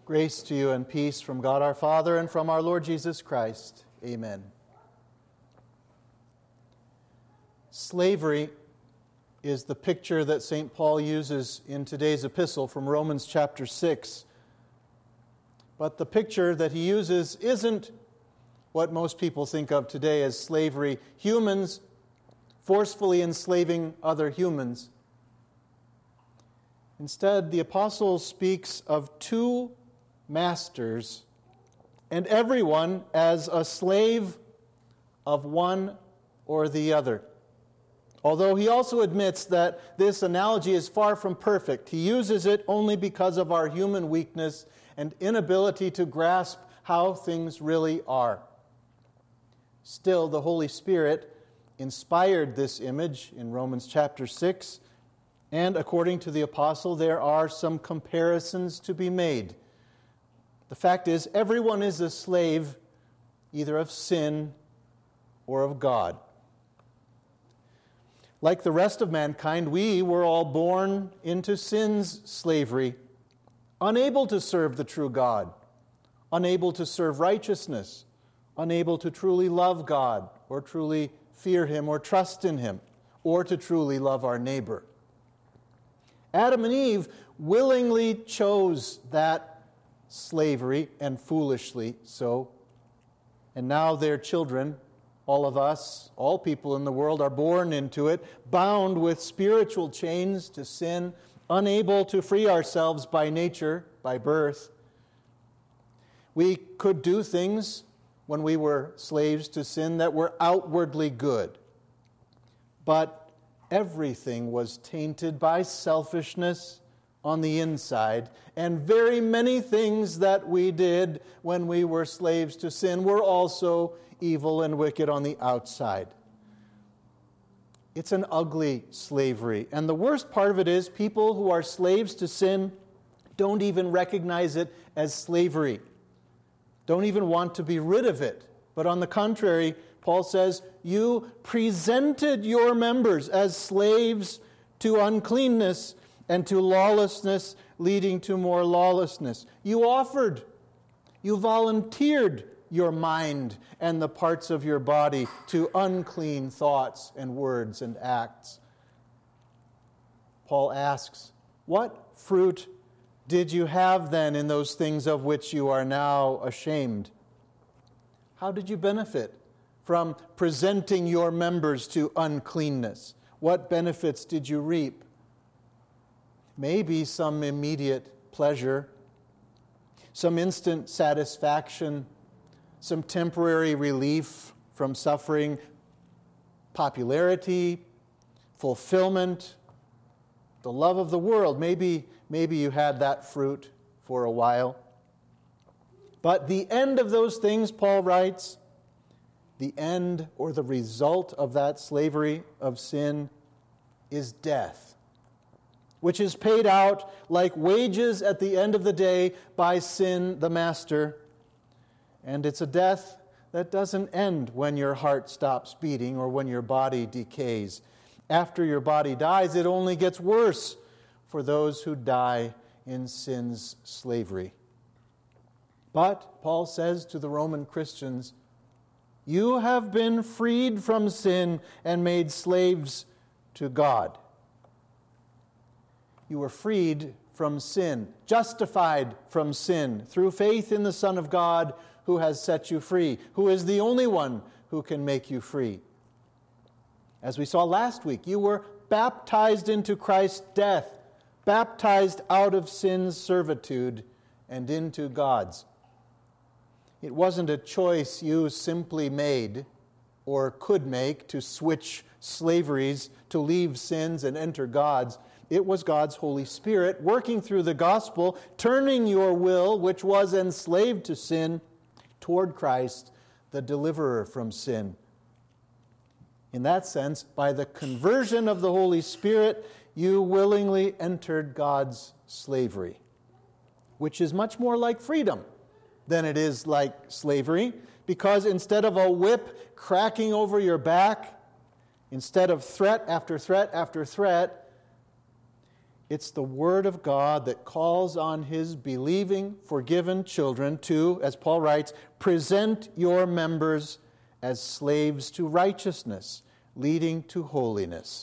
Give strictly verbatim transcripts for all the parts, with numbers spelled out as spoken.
Grace to you and peace from God our Father and from our Lord Jesus Christ. Amen. Slavery is the picture that Saint Paul uses in today's epistle from Romans chapter six. But the picture that he uses isn't what most people think of today as slavery, humans forcefully enslaving other humans. Instead, the apostle speaks of two masters and everyone as a slave of one or the other. Although he also admits that this analogy is far from perfect, he uses it only because of our human weakness and inability to grasp how things really are. Still, the Holy Spirit inspired this image in Romans chapter six, and according to the apostle, there are some comparisons to be made. The fact is, everyone is a slave either of sin or of God. Like the rest of mankind, we were all born into sin's slavery, unable to serve the true God, unable to serve righteousness, unable to truly love God or truly fear Him or trust in Him or to truly love our neighbor. Adam and Eve willingly chose that slavery, and foolishly so, and now their children, all of us, all people in the world are born into it, bound with spiritual chains to sin, unable to free ourselves by nature, by birth. We could do things when we were slaves to sin that were outwardly good, but everything was tainted by selfishness on the inside, and very many things that we did when we were slaves to sin were also evil and wicked on the outside. It's an ugly slavery. And the worst part of it is people who are slaves to sin don't even recognize it as slavery, don't even want to be rid of it. But on the contrary, Paul says, you presented your members as slaves to uncleanness and to lawlessness, leading to more lawlessness. You offered, you volunteered your mind and the parts of your body to unclean thoughts and words and acts. Paul asks, what fruit did you have then in those things of which you are now ashamed? How did you benefit from presenting your members to uncleanness? What benefits did you reap? Maybe some immediate pleasure, some instant satisfaction, some temporary relief from suffering, popularity, fulfillment, the love of the world. Maybe, maybe you had that fruit for a while. But the end of those things, Paul writes, the end or the result of that slavery of sin is death, which is paid out like wages at the end of the day by sin, the master. And it's a death that doesn't end when your heart stops beating or when your body decays. After your body dies, it only gets worse for those who die in sin's slavery. But, Paul says to the Roman Christians, you have been freed from sin and made slaves to God. You were freed from sin, justified from sin, through faith in the Son of God who has set you free, who is the only one who can make you free. As we saw last week, you were baptized into Christ's death, baptized out of sin's servitude and into God's. It wasn't a choice you simply made or could make to switch slaveries, to leave sins and enter God's. It was God's Holy Spirit working through the gospel, turning your will, which was enslaved to sin, toward Christ, the deliverer from sin. In that sense, by the conversion of the Holy Spirit, you willingly entered God's slavery, which is much more like freedom than it is like slavery, because instead of a whip cracking over your back, instead of threat after threat after threat, It's the Word of God that calls on His believing, forgiven children to, as Paul writes, present your members as slaves to righteousness, leading to holiness.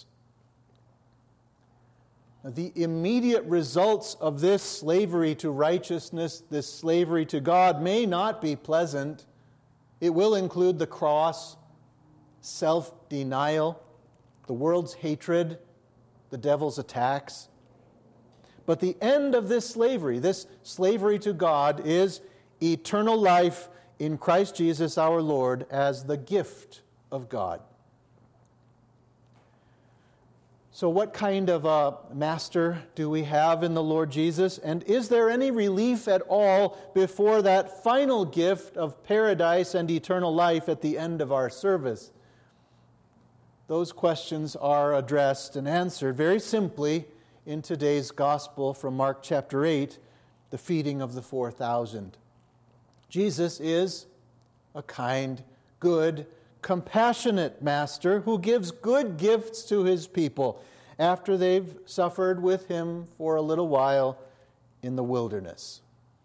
The immediate results of this slavery to righteousness, this slavery to God, may not be pleasant. It will include the cross, self-denial, the world's hatred, the devil's attacks. But the end of this slavery, this slavery to God, is eternal life in Christ Jesus our Lord as the gift of God. So what kind of a master do we have in the Lord Jesus? And is there any relief at all before that final gift of paradise and eternal life at the end of our service? Those questions are addressed and answered very simply in today's gospel from Mark chapter eight, the feeding of the four thousand. Jesus is a kind, good, compassionate master who gives good gifts to his people after they've suffered with him for a little while in the wilderness.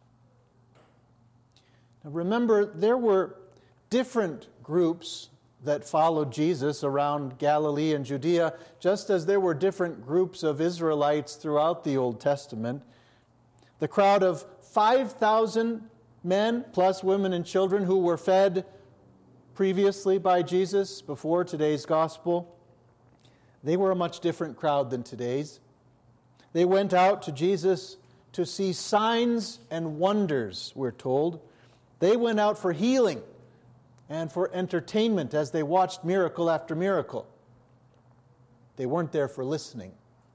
Now remember, there were different groups that followed Jesus around Galilee and Judea, just as there were different groups of Israelites throughout the Old Testament. The crowd of five thousand men, plus women and children, who were fed previously by Jesus before today's gospel, they were a much different crowd than today's. They went out to Jesus to see signs and wonders, we're told. They went out for healing and for entertainment as they watched miracle after miracle. They weren't there for listening.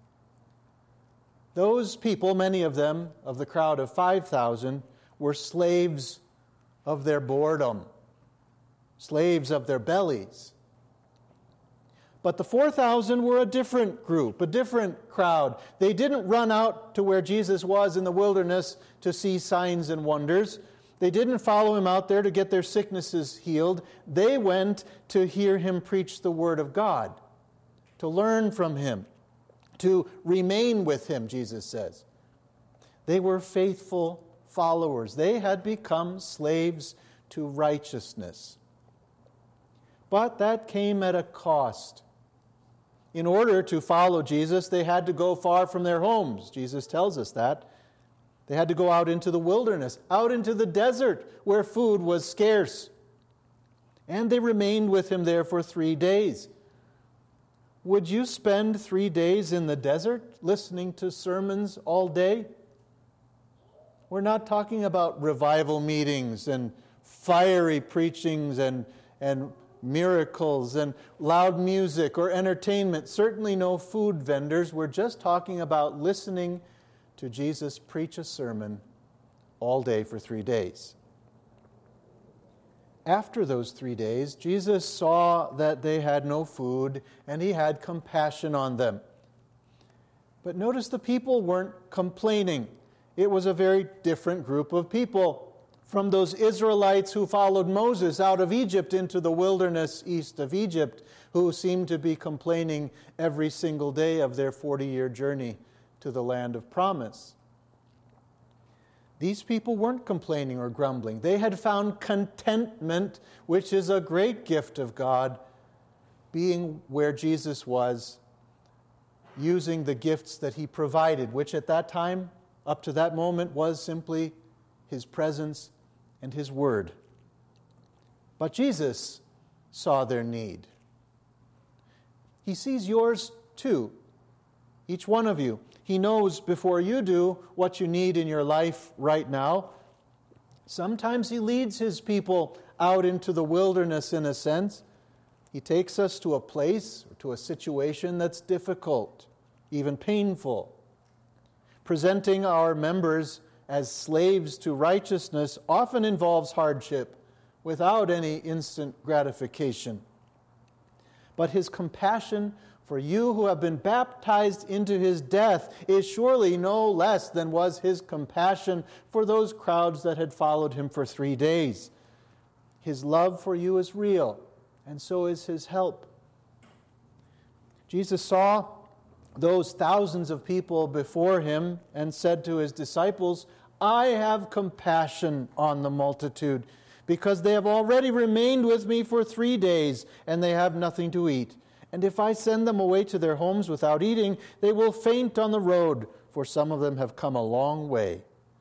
Those people, many of them, of the crowd of five thousand, were slaves of their boredom, slaves of their bellies. But the four thousand were a different group, a different crowd. They didn't run out to where Jesus was in the wilderness to see signs and wonders. They didn't follow him out there to get their sicknesses healed. They went to hear him preach the word of God, to learn from him, to remain with him, Jesus says. They were faithful followers. They had become slaves to righteousness. But that came at a cost. In order to follow Jesus, they had to go far from their homes. Jesus tells us that. They had to go out into the wilderness, out into the desert where food was scarce. And they remained with him there for three days. Would you spend three days in the desert listening to sermons all day? We're not talking about revival meetings and fiery preachings and, and miracles and loud music or entertainment. Certainly no food vendors. We're just talking about listening to Jesus preach a sermon all day for three days. After those three days, Jesus saw that they had no food, and he had compassion on them. But notice the people weren't complaining. It was a very different group of people from those Israelites who followed Moses out of Egypt into the wilderness east of Egypt, who seemed to be complaining every single day of their forty-year journey to the land of promise. These people weren't complaining or grumbling. They had found contentment, which is a great gift of God, being where Jesus was, using the gifts that he provided, which at that time, up to that moment, was simply his presence and his word. But Jesus saw their need. He sees yours too, each one of you. He knows before you do what you need in your life right now. Sometimes he leads his people out into the wilderness in a sense. He takes us to a place or to a situation that's difficult, even painful. Presenting our members as slaves to righteousness often involves hardship without any instant gratification. But his compassion for you who have been baptized into his death is surely no less than was his compassion for those crowds that had followed him for three days. His love for you is real, and so is his help. Jesus saw those thousands of people before him and said to his disciples, "I have compassion on the multitude, because they have already remained with me for three days, and they have nothing to eat. And if I send them away to their homes without eating, they will faint on the road, for some of them have come a long way."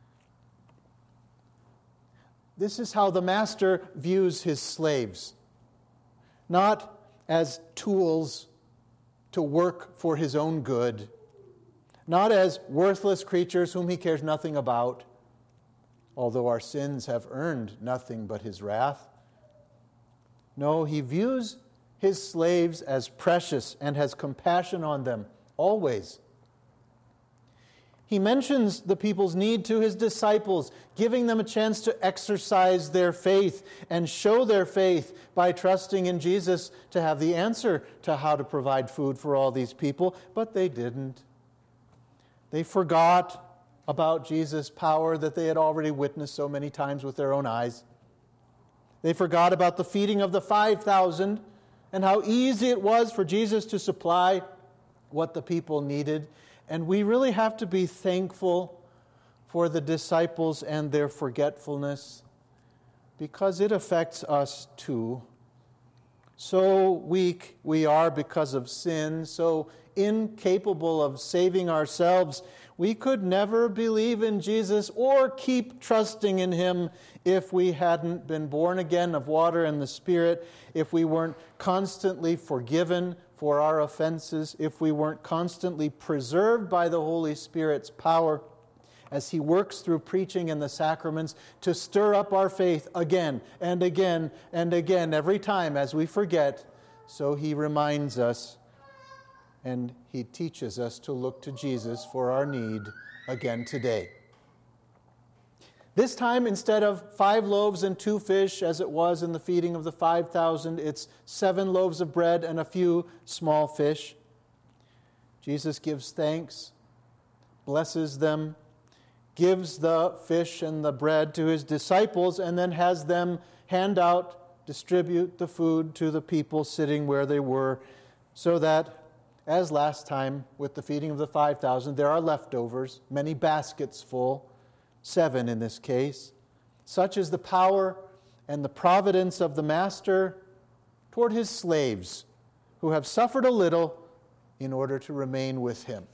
This is how the master views his slaves. Not as tools to work for his own good, not as worthless creatures whom he cares nothing about, although our sins have earned nothing but his wrath. No, he views his slaves as precious and has compassion on them always. He mentions the people's need to his disciples, giving them a chance to exercise their faith and show their faith by trusting in Jesus to have the answer to how to provide food for all these people, but they didn't. They forgot about Jesus' power that they had already witnessed so many times with their own eyes. They forgot about the feeding of the five thousand and how easy it was for Jesus to supply what the people needed. And we really have to be thankful for the disciples and their forgetfulness, because it affects us too. So weak we are because of sin, so incapable of saving ourselves, we could never believe in Jesus or keep trusting in him if we hadn't been born again of water and the Spirit, if we weren't constantly forgiven for our offenses, if we weren't constantly preserved by the Holy Spirit's power as he works through preaching and the sacraments to stir up our faith again and again and again every time as we forget. So he reminds us and he teaches us to look to Jesus for our need again today. This time, instead of five loaves and two fish, as it was in the feeding of the five thousand, it's seven loaves of bread and a few small fish. Jesus gives thanks, blesses them, gives the fish and the bread to his disciples, and then has them hand out, distribute the food to the people sitting where they were, so that, as last time with the feeding of the five thousand, there are leftovers, many baskets full, seven in this case. Such is the power and the providence of the master toward his slaves who have suffered a little in order to remain with him.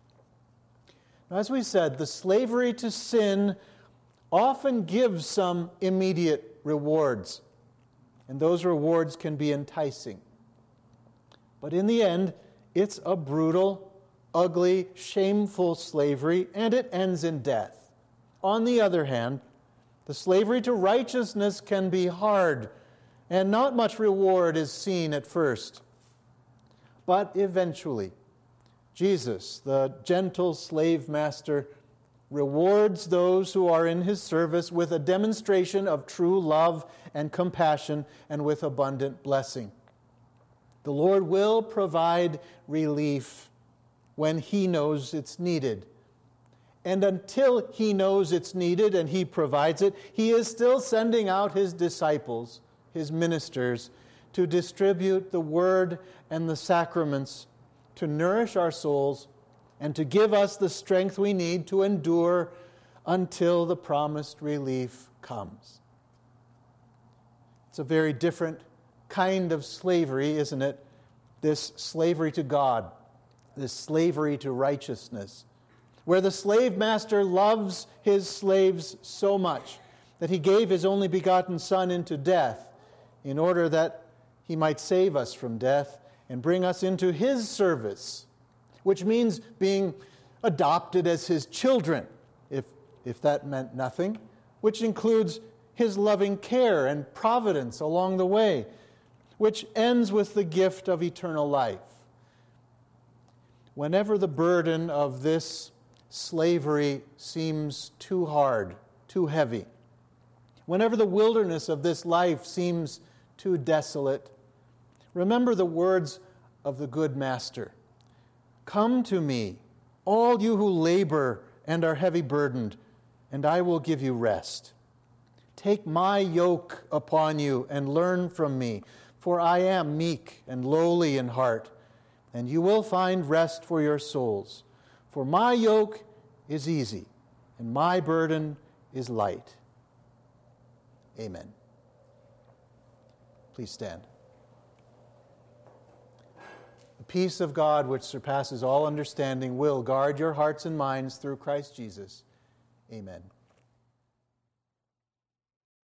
Now, as we said, the slavery to sin often gives some immediate rewards, and those rewards can be enticing. But in the end, it's a brutal, ugly, shameful slavery, and it ends in death. On the other hand, the slavery to righteousness can be hard, and not much reward is seen at first. But eventually, Jesus, the gentle slave master, rewards those who are in his service with a demonstration of true love and compassion and with abundant blessing. The Lord will provide relief when he knows it's needed. And until he knows it's needed and he provides it, he is still sending out his disciples, his ministers, to distribute the word and the sacraments, to nourish our souls, and to give us the strength we need to endure until the promised relief comes. It's a very different kind of slavery, isn't it? This slavery to God, this slavery to righteousness, where the slave master loves his slaves so much that he gave his only begotten Son into death in order that he might save us from death and bring us into his service, which means being adopted as his children, if, if that meant nothing, which includes his loving care and providence along the way, which ends with the gift of eternal life. Whenever the burden of this slavery seems too hard, too heavy, whenever the wilderness of this life seems too desolate, remember the words of the good master. Come to me, all you who labor and are heavy burdened, and I will give you rest. Take my yoke upon you and learn from me, for I am meek and lowly in heart, and you will find rest for your souls. For my yoke is easy, and my burden is light. Amen. Please stand. The peace of God, which surpasses all understanding, will guard your hearts and minds through Christ Jesus. Amen.